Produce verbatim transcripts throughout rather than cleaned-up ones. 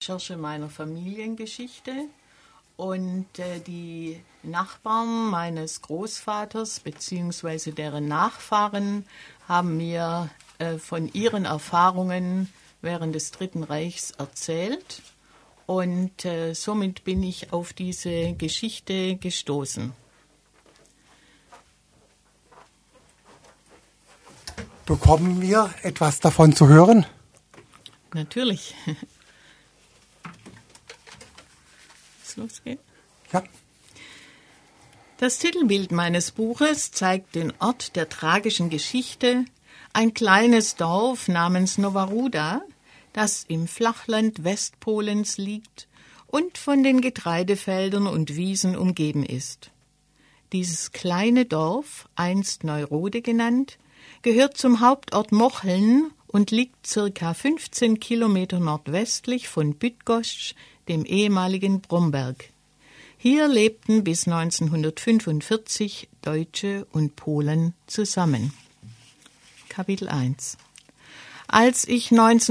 Recherche meiner Familiengeschichte. Und äh, die Nachbarn meines Großvaters bzw. deren Nachfahren haben mir äh, von ihren Erfahrungen während des Dritten Reichs erzählt. Und äh, somit bin ich auf diese Geschichte gestoßen. Bekommen wir etwas davon zu hören? Natürlich. Losgehen? Ja. Das Titelbild meines Buches zeigt den Ort der tragischen Geschichte, ein kleines Dorf namens Nowa Ruda, das im Flachland Westpolens liegt und von den Getreidefeldern und Wiesen umgeben ist. Dieses kleine Dorf, einst Neurode genannt, gehört zum Hauptort Mocheln und liegt circa fünfzehn Kilometer nordwestlich von Bydgoszcz, dem ehemaligen Bromberg. Hier lebten bis neunzehnhundertfünfundvierzig Deutsche und Polen zusammen. Kapitel eins. Als ich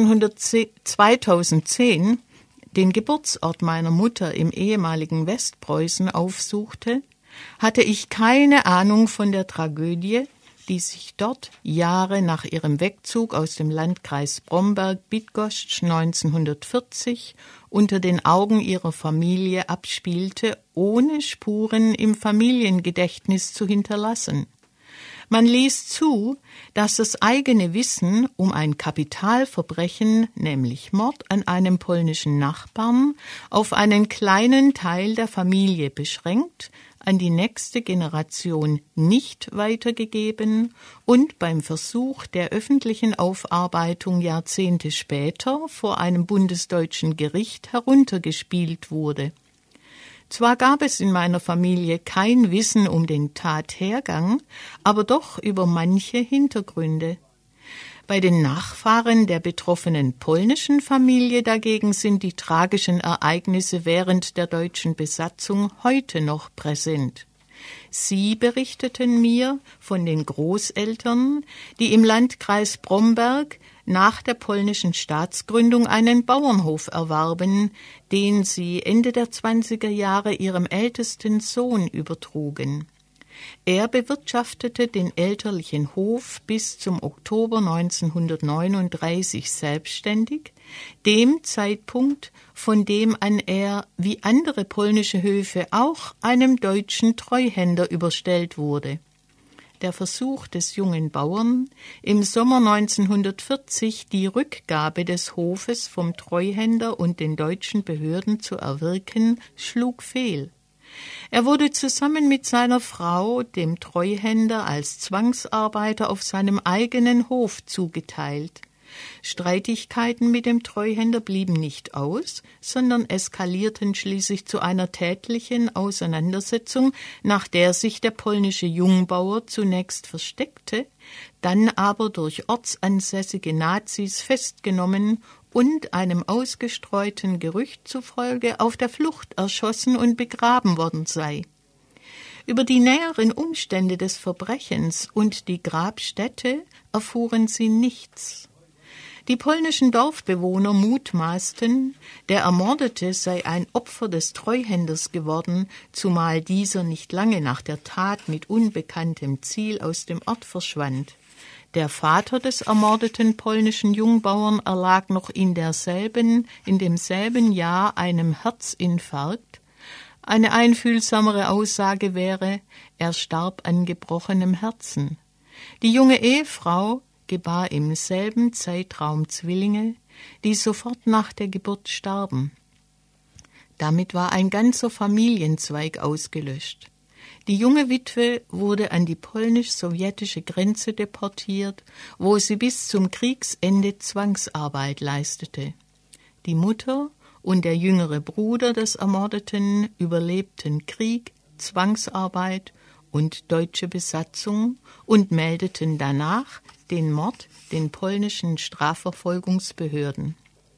zweitausendzehn den Geburtsort meiner Mutter im ehemaligen Westpreußen aufsuchte, hatte ich keine Ahnung von der Tragödie, die sich dort Jahre nach ihrem Wegzug aus dem Landkreis Bromberg-Bydgoszcz neunzehnhundertvierzig unter den Augen ihrer Familie abspielte, ohne Spuren im Familiengedächtnis zu hinterlassen. Man ließ zu, dass das eigene Wissen um ein Kapitalverbrechen, nämlich Mord an einem polnischen Nachbarn, auf einen kleinen Teil der Familie beschränkt, an die nächste Generation nicht weitergegeben und beim Versuch der öffentlichen Aufarbeitung Jahrzehnte später vor einem bundesdeutschen Gericht heruntergespielt wurde. Zwar gab es in meiner Familie kein Wissen um den Tathergang, aber doch über manche Hintergründe. Bei den Nachfahren der betroffenen polnischen Familie dagegen sind die tragischen Ereignisse während der deutschen Besatzung heute noch präsent. Sie berichteten mir von den Großeltern, die im Landkreis Bromberg nach der polnischen Staatsgründung einen Bauernhof erwarben, den sie Ende der zwanziger Jahre ihrem ältesten Sohn übertrugen. Er bewirtschaftete den elterlichen Hof bis zum Oktober neunzehnhundertneununddreißig selbstständig, dem Zeitpunkt, von dem an er, wie andere polnische Höfe auch, einem deutschen Treuhänder überstellt wurde. Der Versuch des jungen Bauern, im Sommer neunzehnhundertvierzig die Rückgabe des Hofes vom Treuhänder und den deutschen Behörden zu erwirken, schlug fehl. Er wurde zusammen mit seiner Frau, dem Treuhänder, als Zwangsarbeiter auf seinem eigenen Hof zugeteilt. Streitigkeiten mit dem Treuhänder blieben nicht aus, sondern eskalierten schließlich zu einer tätlichen Auseinandersetzung, nach der sich der polnische Jungbauer zunächst versteckte, dann aber durch ortsansässige Nazis festgenommen und einem ausgestreuten Gerücht zufolge auf der Flucht erschossen und begraben worden sei. Über die näheren Umstände des Verbrechens und die Grabstätte erfuhren sie nichts. Die polnischen Dorfbewohner mutmaßten, der Ermordete sei ein Opfer des Treuhänders geworden, zumal dieser nicht lange nach der Tat mit unbekanntem Ziel aus dem Ort verschwand. Der Vater des ermordeten polnischen Jungbauern erlag noch in derselben, in demselben Jahr einem Herzinfarkt. Eine einfühlsamere Aussage wäre, er starb an gebrochenem Herzen. Die junge Ehefrau gebar im selben Zeitraum Zwillinge, die sofort nach der Geburt starben. Damit war ein ganzer Familienzweig ausgelöscht. Die junge Witwe wurde an die polnisch-sowjetische Grenze deportiert, wo sie bis zum Kriegsende Zwangsarbeit leistete. Die Mutter und der jüngere Bruder des Ermordeten überlebten Krieg, Zwangsarbeit und deutsche Besatzung und meldeten danach den Mord den polnischen Strafverfolgungsbehörden.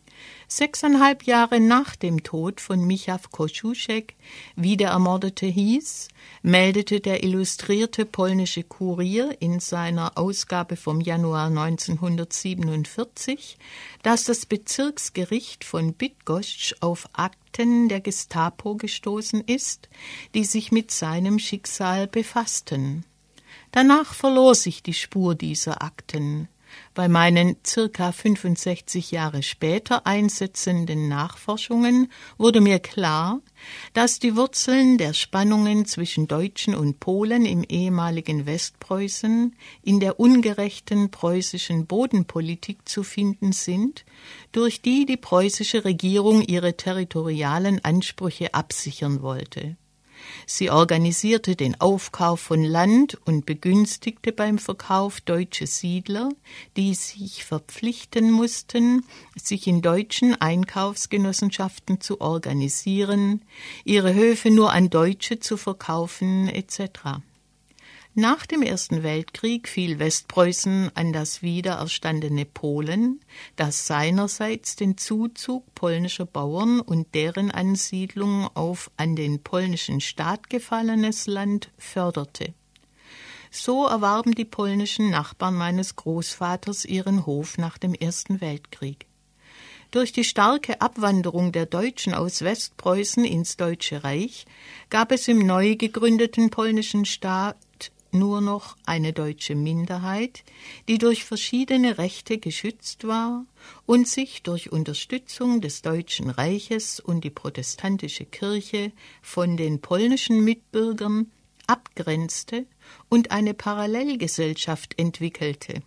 Sechseinhalb Jahre nach dem Tod von Michał Kościuszek, wie der Ermordete hieß, meldete der illustrierte polnische Kurier in seiner Ausgabe vom Januar neunzehnhundertsiebenundvierzig, dass das Bezirksgericht von Bydgoszcz auf Akten der Gestapo gestoßen ist, die sich mit seinem Schicksal befassten. Danach verlor sich die Spur dieser Akten. Bei meinen circa fünfundsechzig Jahre später einsetzenden Nachforschungen wurde mir klar, dass die Wurzeln der Spannungen zwischen Deutschen und Polen im ehemaligen Westpreußen in der ungerechten preußischen Bodenpolitik zu finden sind, durch die die preußische Regierung ihre territorialen Ansprüche absichern wollte. Sie organisierte den Aufkauf von Land und begünstigte beim Verkauf deutsche Siedler, die sich verpflichten mussten, sich in deutschen Einkaufsgenossenschaften zu organisieren, ihre Höfe nur an Deutsche zu verkaufen et cetera. Nach dem Ersten Weltkrieg fiel Westpreußen an das wiedererstandene Polen, das seinerseits den Zuzug polnischer Bauern und deren Ansiedlung auf an den polnischen Staat gefallenes Land förderte. So erwarben die polnischen Nachbarn meines Großvaters ihren Hof nach dem Ersten Weltkrieg. Durch die starke Abwanderung der Deutschen aus Westpreußen ins Deutsche Reich gab es im neu gegründeten polnischen Staat nur noch eine deutsche Minderheit, die durch verschiedene Rechte geschützt war und sich durch Unterstützung des Deutschen Reiches und die protestantische Kirche von den polnischen Mitbürgern abgrenzte und eine Parallelgesellschaft entwickelte.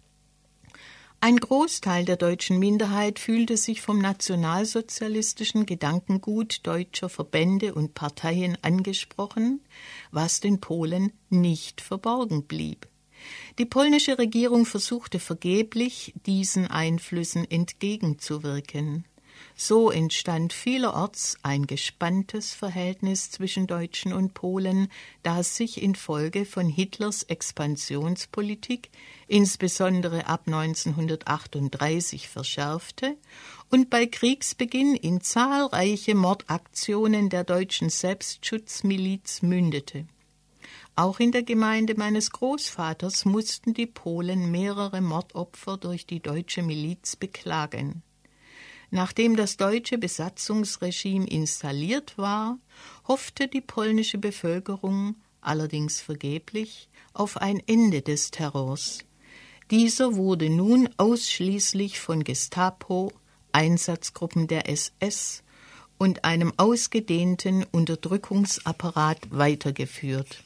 Ein Großteil der deutschen Minderheit fühlte sich vom nationalsozialistischen Gedankengut deutscher Verbände und Parteien angesprochen, was den Polen nicht verborgen blieb. Die polnische Regierung versuchte vergeblich, diesen Einflüssen entgegenzuwirken. So entstand vielerorts ein gespanntes Verhältnis zwischen Deutschen und Polen, das sich infolge von Hitlers Expansionspolitik insbesondere ab neunzehnhundertachtunddreißig verschärfte und bei Kriegsbeginn in zahlreiche Mordaktionen der deutschen Selbstschutzmiliz mündete. Auch in der Gemeinde meines Großvaters mussten die Polen mehrere Mordopfer durch die deutsche Miliz beklagen. Nachdem das deutsche Besatzungsregime installiert war, hoffte die polnische Bevölkerung, allerdings vergeblich, auf ein Ende des Terrors. Dieser wurde nun ausschließlich von Gestapo, Einsatzgruppen der S S und einem ausgedehnten Unterdrückungsapparat weitergeführt.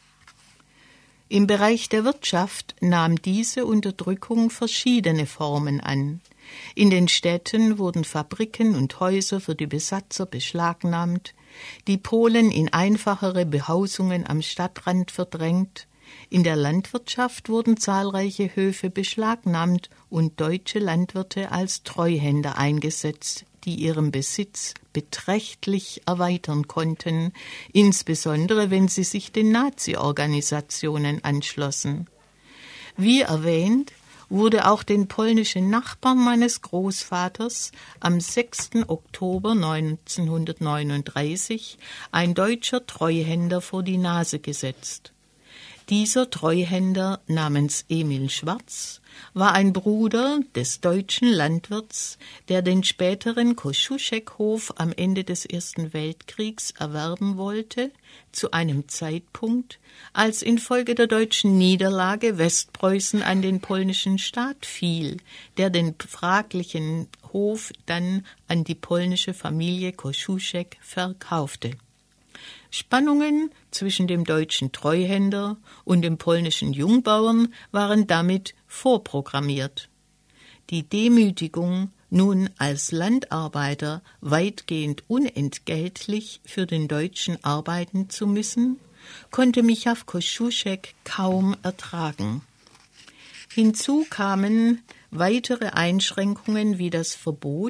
Im Bereich der Wirtschaft nahm diese Unterdrückung verschiedene Formen an. In den Städten wurden Fabriken und Häuser für die Besatzer beschlagnahmt, die Polen in einfachere Behausungen am Stadtrand verdrängt, in der Landwirtschaft wurden zahlreiche Höfe beschlagnahmt und deutsche Landwirte als Treuhänder eingesetzt, die ihren Besitz beträchtlich erweitern konnten, insbesondere wenn sie sich den Nazi-Organisationen anschlossen. Wie erwähnt, wurde auch den polnischen Nachbarn meines Großvaters am sechsten Oktober neunzehnhundertneununddreißig ein deutscher Treuhänder vor die Nase gesetzt. Dieser Treuhänder namens Emil Schwarz war ein Bruder des deutschen Landwirts, der den späteren Kościuszek-Hof am Ende des Ersten Weltkriegs erwerben wollte, zu einem Zeitpunkt, als infolge der deutschen Niederlage Westpreußen an den polnischen Staat fiel, der den fraglichen Hof dann an die polnische Familie Kościuszek verkaufte. Spannungen zwischen dem deutschen Treuhänder und dem polnischen Jungbauern waren damit vorprogrammiert. Die Demütigung, nun als Landarbeiter weitgehend unentgeltlich für den Deutschen arbeiten zu müssen, konnte Michał Kościuszek kaum ertragen. Hinzu kamen weitere Einschränkungen wie das Verbot,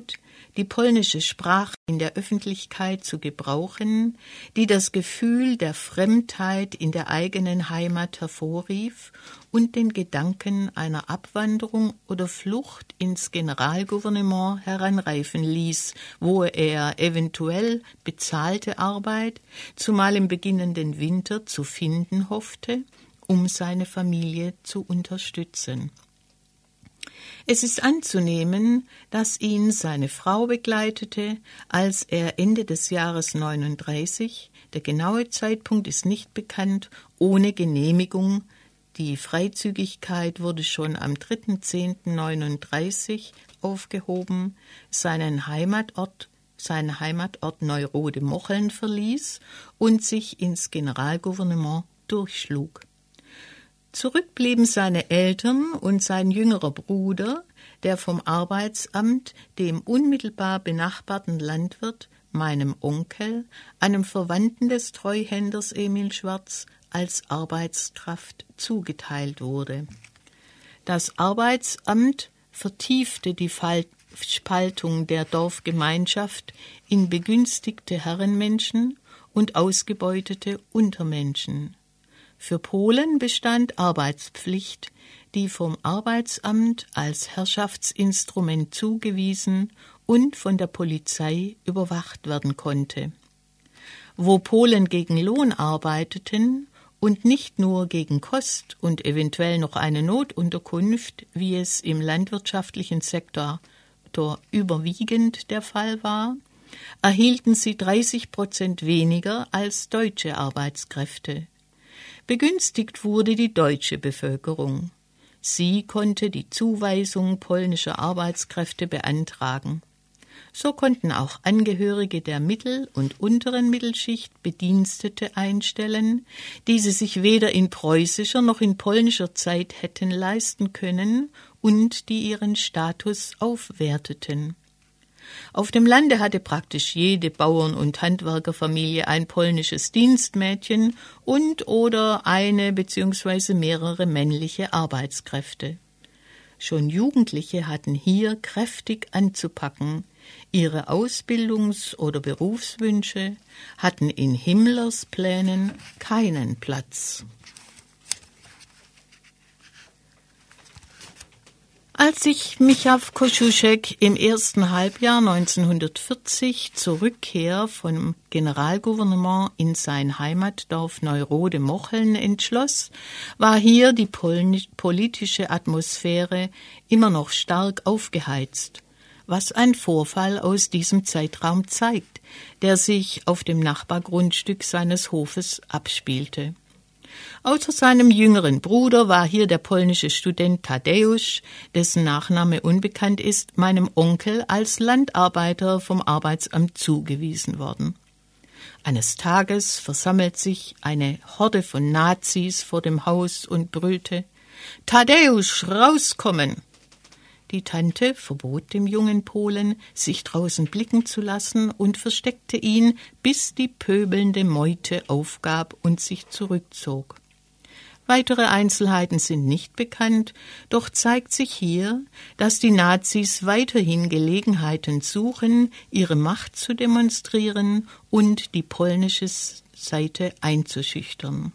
die polnische Sprache in der Öffentlichkeit zu gebrauchen, die das Gefühl der Fremdheit in der eigenen Heimat hervorrief und den Gedanken einer Abwanderung oder Flucht ins Generalgouvernement heranreifen ließ, wo er eventuell bezahlte Arbeit, zumal im beginnenden Winter, zu finden hoffte, um seine Familie zu unterstützen. Es ist anzunehmen, dass ihn seine Frau begleitete, als er Ende des Jahres neununddreißig, der genaue Zeitpunkt ist nicht bekannt, ohne Genehmigung, die Freizügigkeit wurde schon am dritter zehnter neununddreißig aufgehoben, seinen Heimatort, seinen Heimatort Neurode-Mocheln verließ und sich ins Generalgouvernement durchschlug. Zurück blieben seine Eltern und sein jüngerer Bruder, der vom Arbeitsamt, dem unmittelbar benachbarten Landwirt, meinem Onkel, einem Verwandten des Treuhänders Emil Schwarz, als Arbeitskraft zugeteilt wurde. Das Arbeitsamt vertiefte die Spaltung der Dorfgemeinschaft in begünstigte Herrenmenschen und ausgebeutete Untermenschen. Für Polen bestand Arbeitspflicht, die vom Arbeitsamt als Herrschaftsinstrument zugewiesen und von der Polizei überwacht werden konnte. Wo Polen gegen Lohn arbeiteten und nicht nur gegen Kost und eventuell noch eine Notunterkunft, wie es im landwirtschaftlichen Sektor überwiegend der Fall war, erhielten sie dreißig Prozent weniger als deutsche Arbeitskräfte. Begünstigt wurde die deutsche Bevölkerung. Sie konnte die Zuweisung polnischer Arbeitskräfte beantragen. So konnten auch Angehörige der Mittel- und unteren Mittelschicht Bedienstete einstellen, die sie sich weder in preußischer noch in polnischer Zeit hätten leisten können und die ihren Status aufwerteten. Auf dem Lande hatte praktisch jede Bauern- und Handwerkerfamilie ein polnisches Dienstmädchen und oder eine bzw. mehrere männliche Arbeitskräfte. Schon Jugendliche hatten hier kräftig anzupacken. Ihre Ausbildungs- oder Berufswünsche hatten in Himmlers Plänen keinen Platz. Als sich Michał Kościuszek im ersten Halbjahr neunzehnhundertvierzig zur Rückkehr vom Generalgouvernement in sein Heimatdorf Neurode-Mocheln entschloss, war hier die politische Atmosphäre immer noch stark aufgeheizt, was ein Vorfall aus diesem Zeitraum zeigt, der sich auf dem Nachbargrundstück seines Hofes abspielte. Außer seinem jüngeren Bruder war hier der polnische Student Tadeusz, dessen Nachname unbekannt ist, meinem Onkel als Landarbeiter vom Arbeitsamt zugewiesen worden. Eines Tages versammelt sich eine Horde von Nazis vor dem Haus und brüllte: »Tadeusz, rauskommen!« Die Tante verbot dem jungen Polen, sich draußen blicken zu lassen und versteckte ihn, bis die pöbelnde Meute aufgab und sich zurückzog. Weitere Einzelheiten sind nicht bekannt, doch zeigt sich hier, dass die Nazis weiterhin Gelegenheiten suchen, ihre Macht zu demonstrieren und die polnische Seite einzuschüchtern.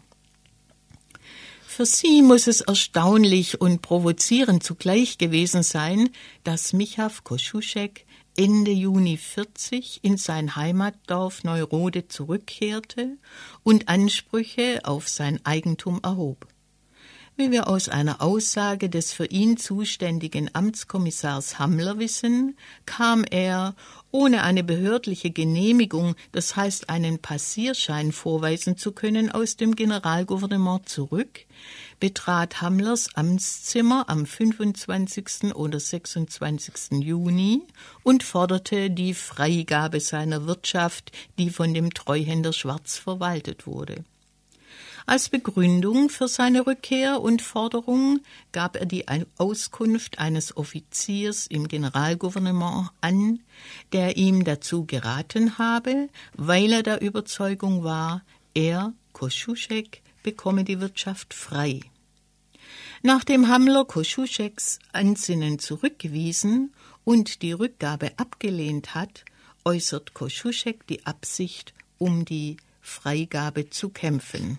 Für sie muss es erstaunlich und provozierend zugleich gewesen sein, dass Michał Kościuszek Ende Juni vierzig in sein Heimatdorf Neurode zurückkehrte und Ansprüche auf sein Eigentum erhob. Wie wir aus einer Aussage des für ihn zuständigen Amtskommissars Hammler wissen, kam er, ohne eine behördliche Genehmigung, das heißt einen Passierschein vorweisen zu können, aus dem Generalgouvernement zurück, betrat Hammlers Amtszimmer am fünfundzwanzigsten oder sechsundzwanzigsten Juni und forderte die Freigabe seiner Wirtschaft, die von dem Treuhänder Schwarz verwaltet wurde. Als Begründung für seine Rückkehr und Forderung gab er die Auskunft eines Offiziers im Generalgouvernement an, der ihm dazu geraten habe, weil er der Überzeugung war, er, Kościuszek, bekomme die Wirtschaft frei. Nachdem Hammler Kościuszeks Ansinnen zurückgewiesen und die Rückgabe abgelehnt hat, äußert Kosciuszek die Absicht, um die Freigabe zu kämpfen.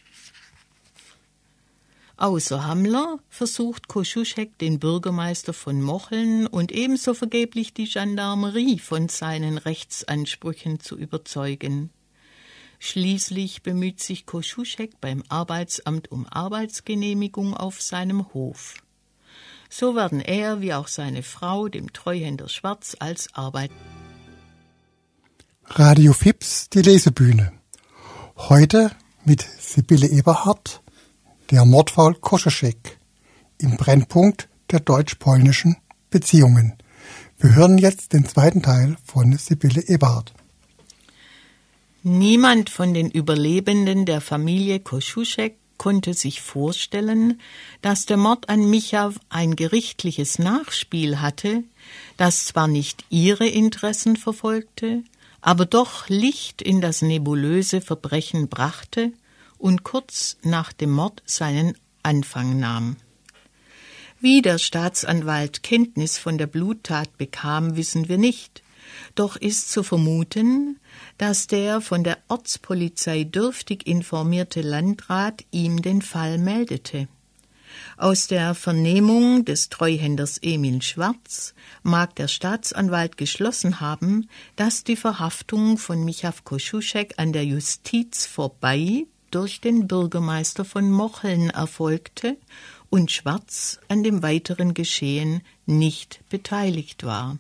Außer Hammler versucht Kosciuszek, den Bürgermeister von Mocheln und ebenso vergeblich die Gendarmerie von seinen Rechtsansprüchen zu überzeugen. Schließlich bemüht sich Kosciuszek beim Arbeitsamt um Arbeitsgenehmigung auf seinem Hof. So werden er wie auch seine Frau dem Treuhänder Schwarz als Arbeit. Radio Fips, die Lesebühne. Heute mit Sibylle Eberhardt, der Mordfall Kosciuszek, im Brennpunkt der deutsch-polnischen Beziehungen. Wir hören jetzt den zweiten Teil von Sibylle Eberhardt. Niemand von den Überlebenden der Familie Kosciuszek konnte sich vorstellen, dass der Mord an Micha ein gerichtliches Nachspiel hatte, das zwar nicht ihre Interessen verfolgte, aber doch Licht in das nebulöse Verbrechen brachte und kurz nach dem Mord seinen Anfang nahm. Wie der Staatsanwalt Kenntnis von der Bluttat bekam, wissen wir nicht. Doch ist zu vermuten, dass der von der Ortspolizei dürftig informierte Landrat ihm den Fall meldete. Aus der Vernehmung des Treuhänders Emil Schwarz mag der Staatsanwalt geschlossen haben, dass die Verhaftung von Micha Kosciuszek an der Justiz vorbei durch den Bürgermeister von Mocheln erfolgte und Schwarz an dem weiteren Geschehen nicht beteiligt war.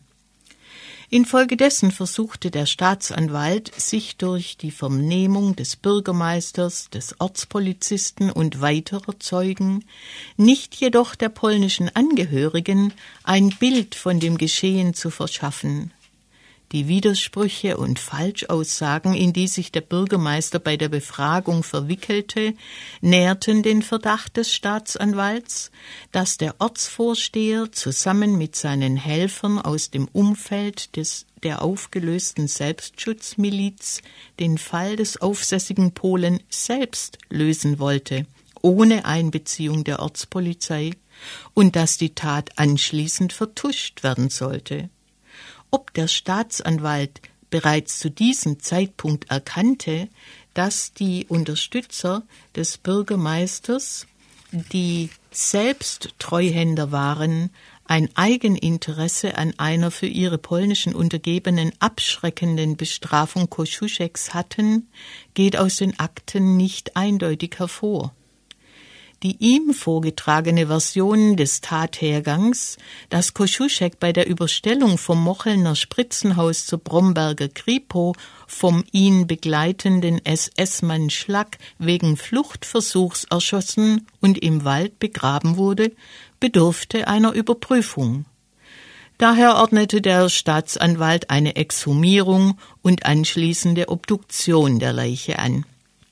Infolgedessen versuchte der Staatsanwalt, sich durch die Vernehmung des Bürgermeisters, des Ortspolizisten und weiterer Zeugen, nicht jedoch der polnischen Angehörigen, ein Bild von dem Geschehen zu verschaffen. Die Widersprüche und Falschaussagen, in die sich der Bürgermeister bei der Befragung verwickelte, nährten den Verdacht des Staatsanwalts, dass der Ortsvorsteher zusammen mit seinen Helfern aus dem Umfeld des, der aufgelösten Selbstschutzmiliz den Fall des aufsässigen Polen selbst lösen wollte, ohne Einbeziehung der Ortspolizei, und dass die Tat anschließend vertuscht werden sollte. Ob der Staatsanwalt bereits zu diesem Zeitpunkt erkannte, dass die Unterstützer des Bürgermeisters, die selbst Treuhänder waren, ein Eigeninteresse an einer für ihre polnischen Untergebenen abschreckenden Bestrafung Kosciuszeks hatten, geht aus den Akten nicht eindeutig hervor. Die ihm vorgetragene Version des Tathergangs, dass Kosciuszek bei der Überstellung vom Mochelner Spritzenhaus zur Bromberger Kripo vom ihn begleitenden S S-Mann Schlack wegen Fluchtversuchs erschossen und im Wald begraben wurde, bedurfte einer Überprüfung. Daher ordnete der Staatsanwalt eine Exhumierung und anschließende Obduktion der Leiche an.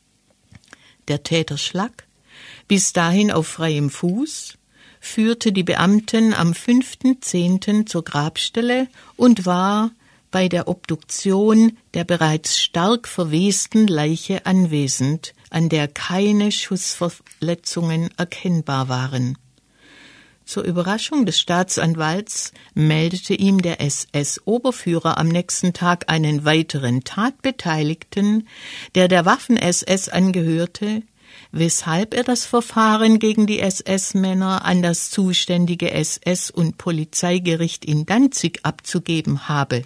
Der Täter Schlack, bis dahin auf freiem Fuß, führte die Beamten am fünften zehnten zur Grabstelle und war bei der Obduktion der bereits stark verwesten Leiche anwesend, an der keine Schussverletzungen erkennbar waren. Zur Überraschung des Staatsanwalts meldete ihm der S S-Oberführer am nächsten Tag einen weiteren Tatbeteiligten, der der Waffen-S S angehörte, weshalb er das Verfahren gegen die S S-Männer an das zuständige S S- und Polizeigericht in Danzig abzugeben habe.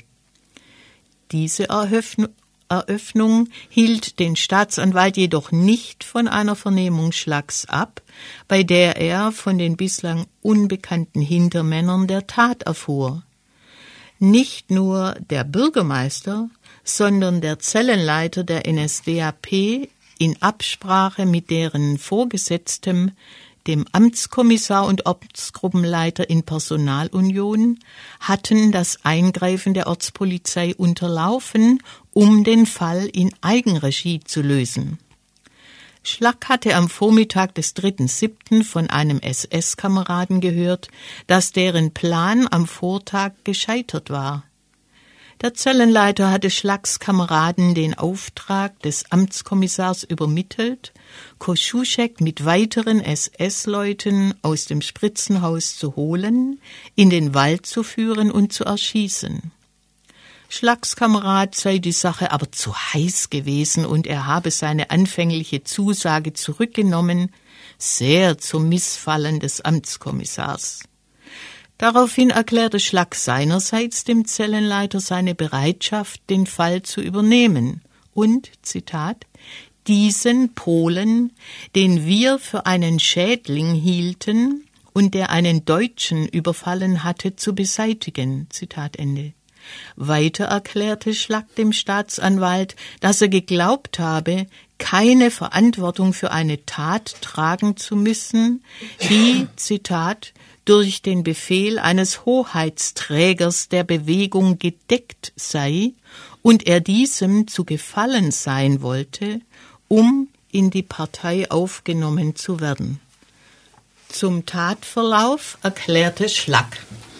Diese Eröffnung hielt den Staatsanwalt jedoch nicht von einer Vernehmung Schlacks ab, bei der er von den bislang unbekannten Hintermännern der Tat erfuhr. Nicht nur der Bürgermeister, sondern der Zellenleiter der N S D A P in Absprache mit deren Vorgesetztem, dem Amtskommissar und Ortsgruppenleiter in Personalunion, hatten das Eingreifen der Ortspolizei unterlaufen, um den Fall in Eigenregie zu lösen. Schlack hatte am Vormittag des dritten siebten von einem S S-Kameraden gehört, dass deren Plan am Vortag gescheitert war. Der Zellenleiter hatte Schlacks Kameraden den Auftrag des Amtskommissars übermittelt, Kosciuszek mit weiteren S S-Leuten aus dem Spritzenhaus zu holen, in den Wald zu führen und zu erschießen. Schlacks Kamerad sei die Sache aber zu heiß gewesen und er habe seine anfängliche Zusage zurückgenommen, sehr zum Missfallen des Amtskommissars. Daraufhin erklärte Schlack seinerseits dem Zellenleiter seine Bereitschaft, den Fall zu übernehmen und, Zitat, diesen Polen, den wir für einen Schädling hielten und der einen Deutschen überfallen hatte, zu beseitigen, Zitat Ende. Weiter erklärte Schlack dem Staatsanwalt, dass er geglaubt habe, keine Verantwortung für eine Tat tragen zu müssen, die, Zitat, durch den Befehl eines Hoheitsträgers der Bewegung gedeckt sei und er diesem zu gefallen sein wollte, um in die Partei aufgenommen zu werden. Zum Tatverlauf erklärte Schlack.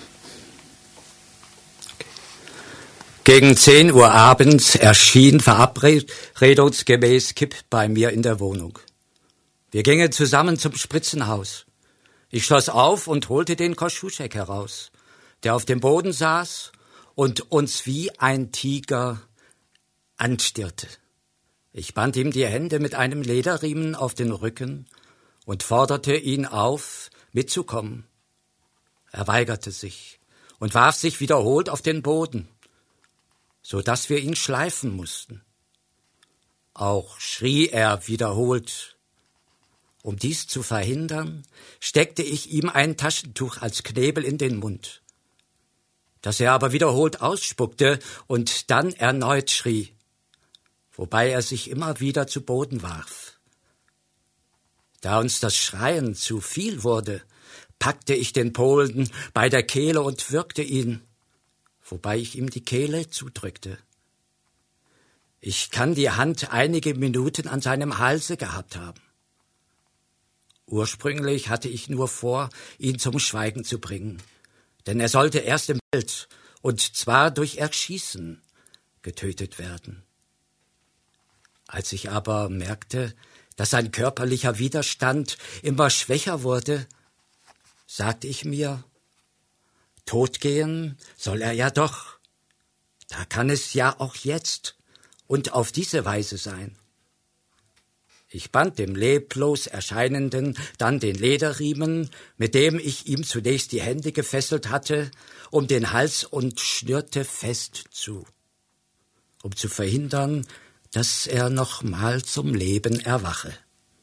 Gegen zehn Uhr abends erschien verabredungsgemäß Kipp bei mir in der Wohnung. Wir gingen zusammen zum Spritzenhaus. Ich schloss auf und holte den Kosciuszek heraus, der auf dem Boden saß und uns wie ein Tiger anstirrte. Ich band ihm die Hände mit einem Lederriemen auf den Rücken und forderte ihn auf, mitzukommen. Er weigerte sich und warf sich wiederholt auf den Boden, so dass wir ihn schleifen mussten. Auch schrie er wiederholt. Um dies zu verhindern, steckte ich ihm ein Taschentuch als Knebel in den Mund, das er aber wiederholt ausspuckte und dann erneut schrie, wobei er sich immer wieder zu Boden warf. Da uns das Schreien zu viel wurde, packte ich den Polen bei der Kehle und würgte ihn, wobei ich ihm die Kehle zudrückte. Ich kann die Hand einige Minuten an seinem Halse gehabt haben. Ursprünglich hatte ich nur vor, ihn zum Schweigen zu bringen, denn er sollte erst im Wald, und zwar durch Erschießen, getötet werden. Als ich aber merkte, dass sein körperlicher Widerstand immer schwächer wurde, sagte ich mir, totgehen soll er ja doch. Da kann es ja auch jetzt und auf diese Weise sein. Ich band dem leblos Erscheinenden dann den Lederriemen, mit dem ich ihm zunächst die Hände gefesselt hatte, um den Hals und schnürte fest zu, um zu verhindern, dass er noch mal zum Leben erwache.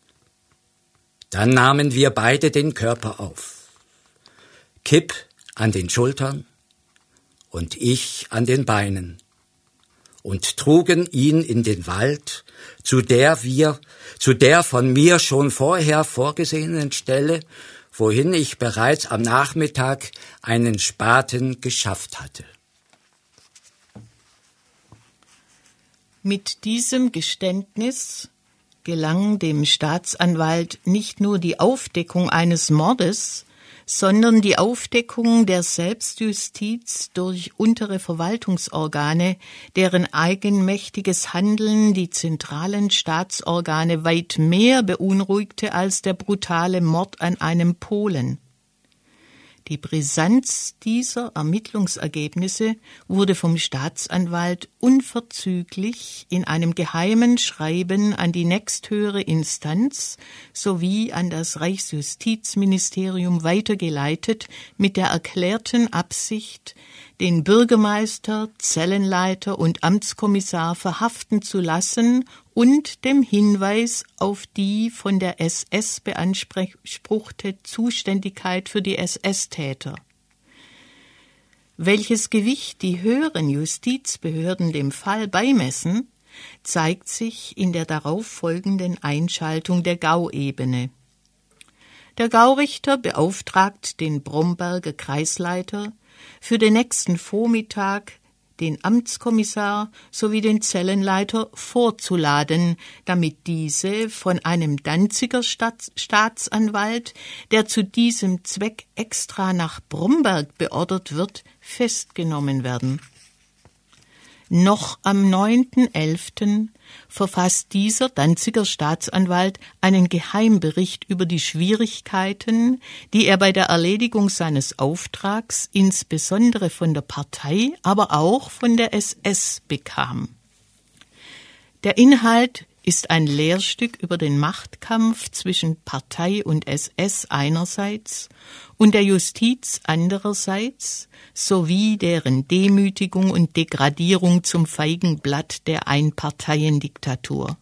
Dann nahmen wir beide den Körper auf. Kipp an den Schultern und ich an den Beinen und trugen ihn in den Wald, zu der wir, zu der von mir schon vorher vorgesehenen Stelle, wohin ich bereits am Nachmittag einen Spaten geschafft hatte. Mit diesem Geständnis gelang dem Staatsanwalt nicht nur die Aufdeckung eines Mordes, sondern die Aufdeckung der Selbstjustiz durch untere Verwaltungsorgane, deren eigenmächtiges Handeln die zentralen Staatsorgane weit mehr beunruhigte als der brutale Mord an einem Polen. Die Brisanz dieser Ermittlungsergebnisse wurde vom Staatsanwalt unverzüglich in einem geheimen Schreiben an die nächsthöhere Instanz sowie an das Reichsjustizministerium weitergeleitet mit der erklärten Absicht, den Bürgermeister, Zellenleiter und Amtskommissar verhaften zu lassen und dem Hinweis auf die von der S S beanspruchte Zuständigkeit für die S S-Täter. Welches Gewicht die höheren Justizbehörden dem Fall beimessen, zeigt sich in der darauf folgenden Einschaltung der Gauebene. Der Gaurichter beauftragt den Bromberger Kreisleiter, für den nächsten Vormittag den Amtskommissar sowie den Zellenleiter vorzuladen, damit diese von einem Danziger Staats- Staatsanwalt, der zu diesem Zweck extra nach Bromberg beordert wird, festgenommen werden. Noch am neunten elften verfasst dieser Danziger Staatsanwalt einen Geheimbericht über die Schwierigkeiten, die er bei der Erledigung seines Auftrags insbesondere von der Partei, aber auch von der S S bekam. Der Inhalt ist ein Lehrstück über den Machtkampf zwischen Partei und S S einerseits und der Justiz andererseits sowie deren Demütigung und Degradierung zum Feigenblatt der Einparteiendiktatur.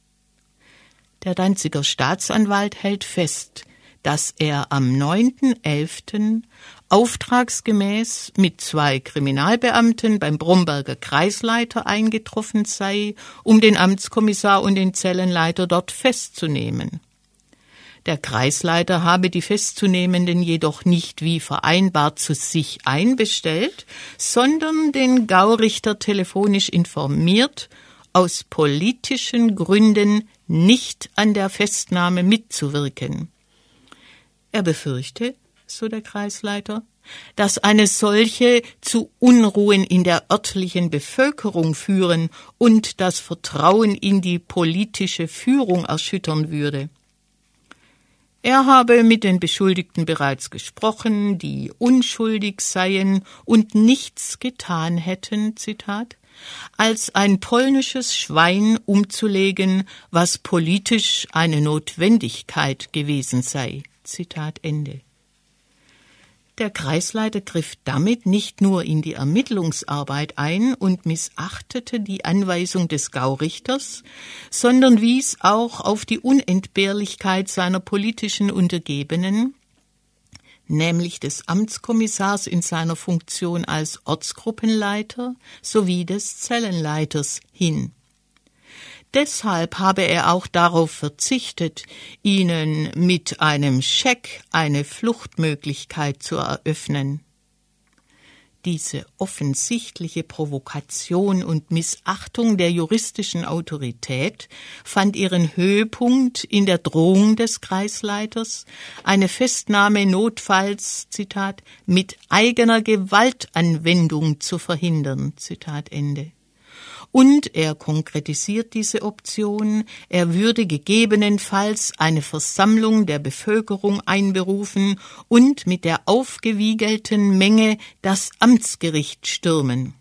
Der Danziger Staatsanwalt hält fest, dass er am neunten elften auftragsgemäß mit zwei Kriminalbeamten beim Bromberger Kreisleiter eingetroffen sei, um den Amtskommissar und den Zellenleiter dort festzunehmen. Der Kreisleiter habe die Festzunehmenden jedoch nicht wie vereinbart zu sich einbestellt, sondern den Gaurichter telefonisch informiert, aus politischen Gründen nicht an der Festnahme mitzuwirken. Er befürchte, so der Kreisleiter, dass eine solche zu Unruhen in der örtlichen Bevölkerung führen und das Vertrauen in die politische Führung erschüttern würde. Er habe mit den Beschuldigten bereits gesprochen, die unschuldig seien und nichts getan hätten, Zitat, als ein polnisches Schwein umzulegen, was politisch eine Notwendigkeit gewesen sei. Zitat Ende. Der Kreisleiter griff damit nicht nur in die Ermittlungsarbeit ein und missachtete die Anweisung des Gaurichters, sondern wies auch auf die Unentbehrlichkeit seiner politischen Untergebenen, nämlich des Amtskommissars in seiner Funktion als Ortsgruppenleiter sowie des Zellenleiters, hin. Deshalb habe er auch darauf verzichtet, ihnen mit einem Scheck eine Fluchtmöglichkeit zu eröffnen. Diese offensichtliche Provokation und Missachtung der juristischen Autorität fand ihren Höhepunkt in der Drohung des Kreisleiters, eine Festnahme notfalls, Zitat, mit eigener Gewaltanwendung zu verhindern, Zitat Ende. Und er konkretisiert diese Option, er würde gegebenenfalls eine Versammlung der Bevölkerung einberufen und mit der aufgewiegelten Menge das Amtsgericht stürmen.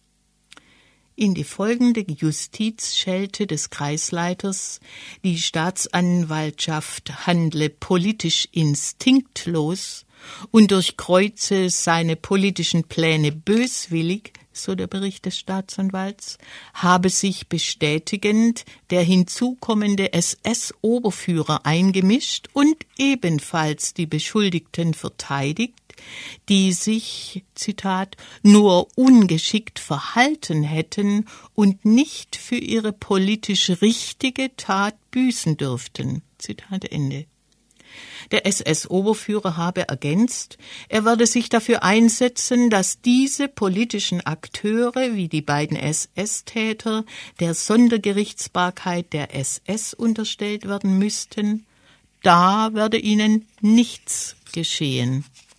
In die folgende Justizschelte des Kreisleiters, die Staatsanwaltschaft handle politisch instinktlos und durchkreuze seine politischen Pläne böswillig, so der Bericht des Staatsanwalts, habe sich bestätigend der hinzukommende S S-Oberführer eingemischt und ebenfalls die Beschuldigten verteidigt, die sich, Zitat, nur ungeschickt verhalten hätten und nicht für ihre politisch richtige Tat büßen dürften. Zitat Ende. Der S S-Oberführer habe ergänzt, er werde sich dafür einsetzen, dass diese politischen Akteure wie die beiden S S-Täter der Sondergerichtsbarkeit der S S unterstellt werden müssten. Da werde ihnen nichts geschehen.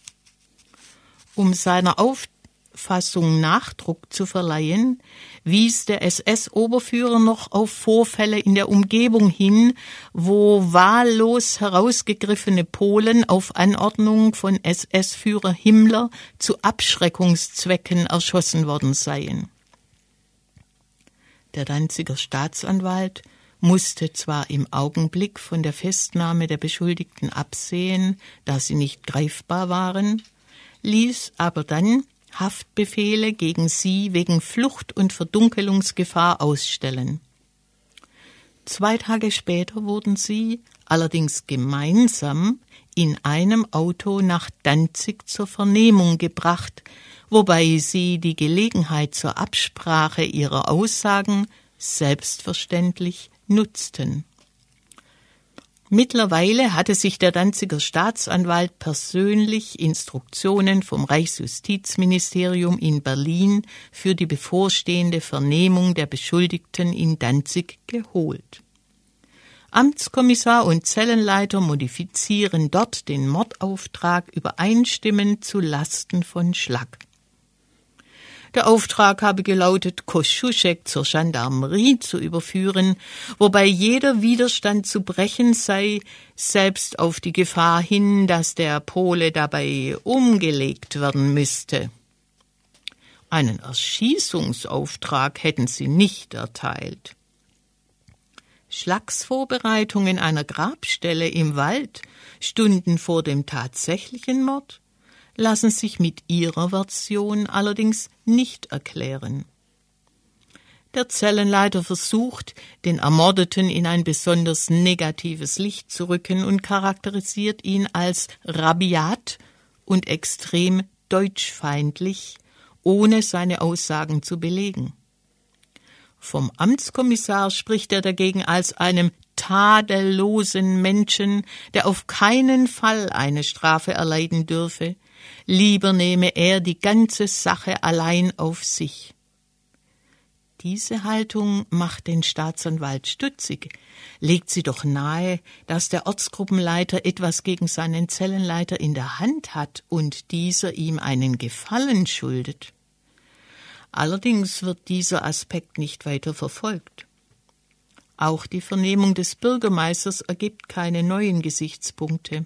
Um seiner Auffassung Nachdruck zu verleihen, wies der S S-Oberführer noch auf Vorfälle in der Umgebung hin, wo wahllos herausgegriffene Polen auf Anordnung von S S-Führer Himmler zu Abschreckungszwecken erschossen worden seien. Der Danziger Staatsanwalt musste zwar im Augenblick von der Festnahme der Beschuldigten absehen, da sie nicht greifbar waren, ließ aber dann Haftbefehle gegen sie wegen Flucht und Verdunkelungsgefahr ausstellen. Zwei Tage später wurden sie, allerdings gemeinsam, in einem Auto nach Danzig zur Vernehmung gebracht, wobei sie die Gelegenheit zur Absprache ihrer Aussagen selbstverständlich nutzten. Mittlerweile hatte sich der Danziger Staatsanwalt persönlich Instruktionen vom Reichsjustizministerium in Berlin für die bevorstehende Vernehmung der Beschuldigten in Danzig geholt. Amtskommissar und Zellenleiter modifizieren dort den Mordauftrag übereinstimmend zu Lasten von Schlack. Der Auftrag habe gelautet, Kosciuszek zur Gendarmerie zu überführen, wobei jeder Widerstand zu brechen sei, selbst auf die Gefahr hin, dass der Pole dabei umgelegt werden müsste. Einen Erschießungsauftrag hätten sie nicht erteilt. Schlacks Vorbereitungen einer Grabstelle im Wald Stunden vor dem tatsächlichen Mord lassen sich mit ihrer Version allerdings nicht erklären. Der Zellenleiter versucht, den Ermordeten in ein besonders negatives Licht zu rücken und charakterisiert ihn als rabiat und extrem deutschfeindlich, ohne seine Aussagen zu belegen. Vom Amtskommissar spricht er dagegen als einem tadellosen Menschen, der auf keinen Fall eine Strafe erleiden dürfe. Lieber nehme er die ganze Sache allein auf sich. Diese Haltung macht den Staatsanwalt stutzig, legt sie doch nahe, dass der Ortsgruppenleiter etwas gegen seinen Zellenleiter in der Hand hat und dieser ihm einen Gefallen schuldet. Allerdings wird dieser Aspekt nicht weiter verfolgt. Auch die Vernehmung des Bürgermeisters ergibt keine neuen Gesichtspunkte.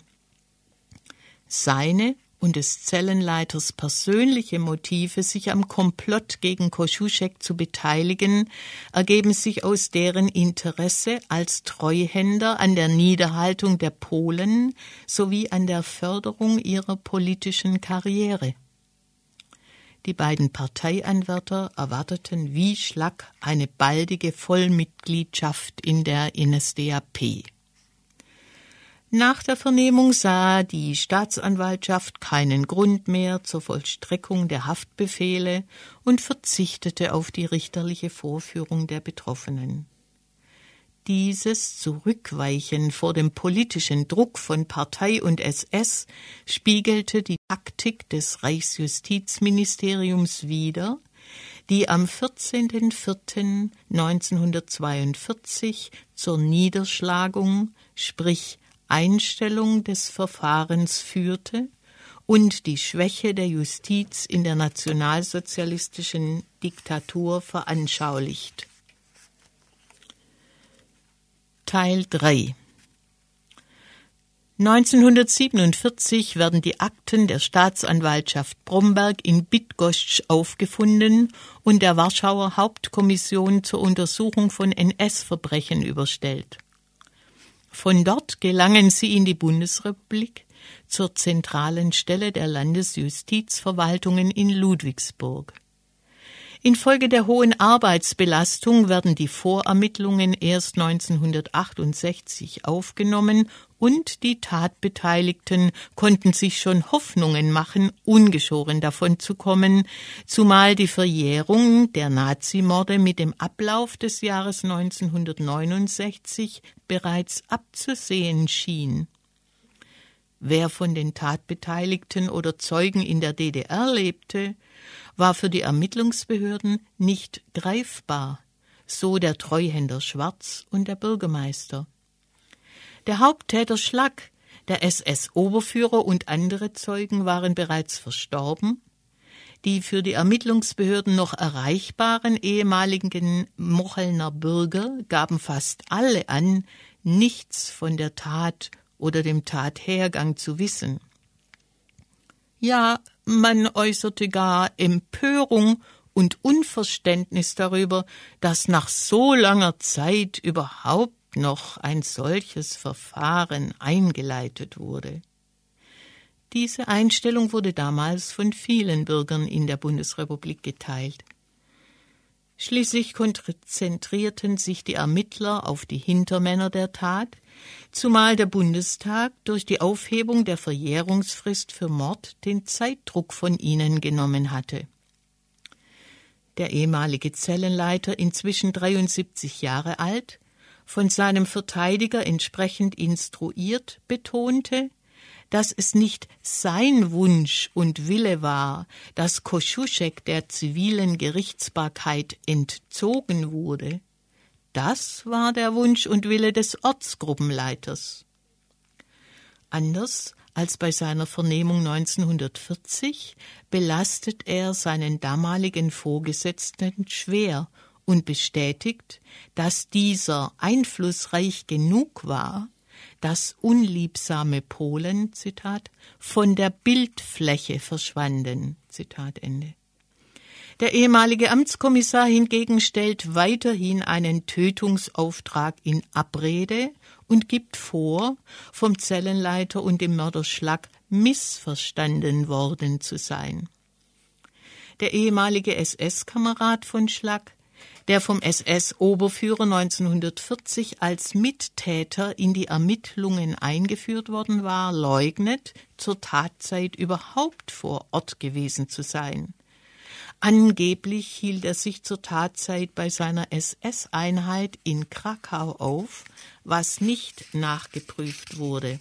Seine und des Zellenleiters persönliche Motive, sich am Komplott gegen Kosciuszek zu beteiligen, ergeben sich aus deren Interesse als Treuhänder an der Niederhaltung der Polen sowie an der Förderung ihrer politischen Karriere. Die beiden Parteianwärter erwarteten wie Schlack eine baldige Vollmitgliedschaft in der N S D A P. Nach der Vernehmung sah die Staatsanwaltschaft keinen Grund mehr zur Vollstreckung der Haftbefehle und verzichtete auf die richterliche Vorführung der Betroffenen. Dieses Zurückweichen vor dem politischen Druck von Partei und S S spiegelte die Taktik des Reichsjustizministeriums wider, die am vierzehnten vierten neunzehnhundertzweiundvierzig zur Niederschlagung, sprich Einstellung des Verfahrens führte und die Schwäche der Justiz in der nationalsozialistischen Diktatur veranschaulicht. Teil drei. neunzehnhundertsiebenundvierzig werden die Akten der Staatsanwaltschaft Bromberg in Bydgoszcz aufgefunden und der Warschauer Hauptkommission zur Untersuchung von N S-Verbrechen überstellt. Von dort gelangen sie in die Bundesrepublik zur zentralen Stelle der Landesjustizverwaltungen in Ludwigsburg. Infolge der hohen Arbeitsbelastung werden die Vorermittlungen erst neunzehnhundertachtundsechzig aufgenommen und die Tatbeteiligten konnten sich schon Hoffnungen machen, ungeschoren davonzukommen, zumal die Verjährung der Nazimorde mit dem Ablauf des Jahres neunzehnhundertneunundsechzig bereits abzusehen schien. Wer von den Tatbeteiligten oder Zeugen in der D D R lebte, war für die Ermittlungsbehörden nicht greifbar, so der Treuhänder Schwarz und der Bürgermeister. Der Haupttäter Schlack, der S S-Oberführer und andere Zeugen waren bereits verstorben. Die für die Ermittlungsbehörden noch erreichbaren ehemaligen Mochelner Bürger gaben fast alle an, nichts von der Tat oder dem Tathergang zu wissen. Ja, man äußerte gar Empörung und Unverständnis darüber, dass nach so langer Zeit überhaupt noch ein solches Verfahren eingeleitet wurde. Diese Einstellung wurde damals von vielen Bürgern in der Bundesrepublik geteilt. Schließlich konzentrierten sich die Ermittler auf die Hintermänner der Tat, zumal der Bundestag durch die Aufhebung der Verjährungsfrist für Mord den Zeitdruck von ihnen genommen hatte. Der ehemalige Zellenleiter, inzwischen dreiundsiebzig Jahre alt, von seinem Verteidiger entsprechend instruiert, betonte, dass es nicht sein Wunsch und Wille war, dass Kosciuszek der zivilen Gerichtsbarkeit entzogen wurde. Das war der Wunsch und Wille des Ortsgruppenleiters. Anders als bei seiner Vernehmung neunzehnhundertvierzig belastet er seinen damaligen Vorgesetzten schwer und bestätigt, dass dieser einflussreich genug war, dass unliebsame Polen, Zitat, von der Bildfläche verschwanden, Zitat Ende. Der ehemalige Amtskommissar hingegen stellt weiterhin einen Tötungsauftrag in Abrede und gibt vor, vom Zellenleiter und dem Mörder Schlack missverstanden worden zu sein. Der ehemalige S S-Kamerad von Schlack, der vom S S-Oberführer neunzehnhundertvierzig als Mittäter in die Ermittlungen eingeführt worden war, leugnet, zur Tatzeit überhaupt vor Ort gewesen zu sein. Angeblich hielt er sich zur Tatzeit bei seiner S S-Einheit in Krakau auf, was nicht nachgeprüft wurde.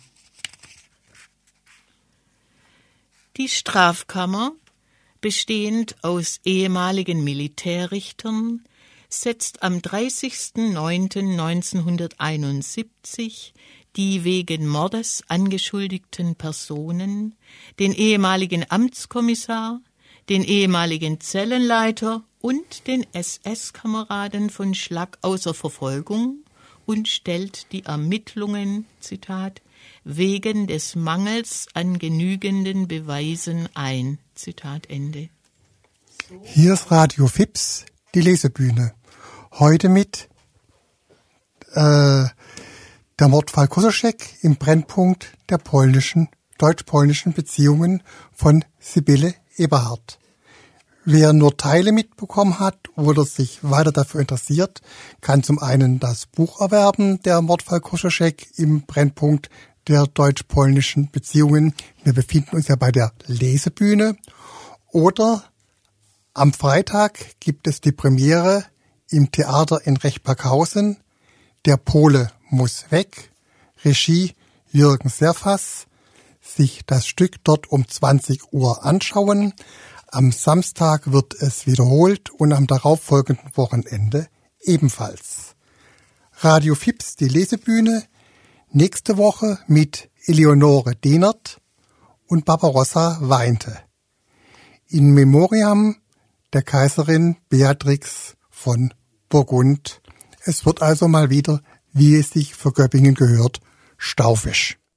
Die Strafkammer, bestehend aus ehemaligen Militärrichtern, setzt am dreißigsten neunten neunzehnhunderteinundsiebzig die wegen Mordes angeschuldigten Personen, den ehemaligen Amtskommissar, den ehemaligen Zellenleiter und den S S-Kameraden von Schlack außer Verfolgung und stellt die Ermittlungen, Zitat, wegen des Mangels an genügenden Beweisen ein, Zitat Ende. Hier ist Radio Fips, die Lesebühne. Heute mit äh, der Mordfall Kosaschek im Brennpunkt der polnischen, deutsch-polnischen Beziehungen von Sibylle Eberhardt. Wer nur Teile mitbekommen hat oder sich weiter dafür interessiert, kann zum einen das Buch erwerben, der Mordfall Kosaschek im Brennpunkt der deutsch-polnischen Beziehungen. Wir befinden uns ja bei der Lesebühne. Oder am Freitag gibt es die Premiere im Theater in Rechberghausen. Der Pole muss weg. Regie Jürgen Serfass. Sich das Stück dort um zwanzig Uhr anschauen. Am Samstag wird es wiederholt und am darauffolgenden Wochenende ebenfalls. Radio Fips, die Lesebühne, nächste Woche mit Eleonore Dehnert und Barbarossa weinte. In Memoriam der Kaiserin Beatrix von Burgund. Es wird also mal wieder, wie es sich für Göppingen gehört, staufisch.